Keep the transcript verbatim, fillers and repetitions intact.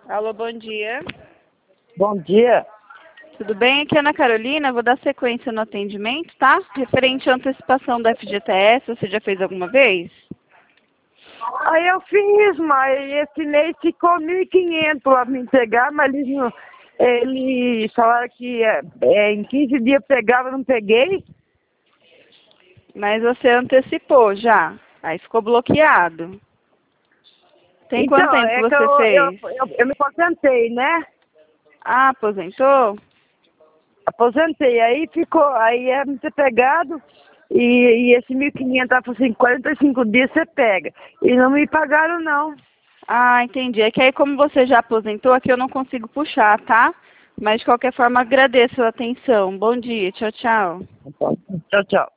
Alô, bom dia. Bom dia. Tudo bem? Aqui é a Ana Carolina. Vou dar sequência no atendimento, tá? Referente à antecipação da F G T S, você já fez alguma vez? Aí eu fiz, mas esse mês ficou mil e quinhentos para me entregar, mas eles, não, eles falaram que é, é, em quinze dias eu pegava, eu não peguei. Mas você antecipou já. Aí ficou bloqueado. Tem Então, quanto tempo é que que você eu, eu, fez? eu, eu me aposentei, né? Ah, aposentou? Aposentei, aí ficou, aí é me ter pegado e, e esse mil e quinhentos ela falou assim, quarenta e cinco dias você pega. E não me pagaram não. Ah, entendi. É que aí como você já aposentou, aqui eu não consigo puxar, tá? Mas de qualquer forma agradeço a atenção. Bom dia. Tchau, tchau. Tchau, tchau.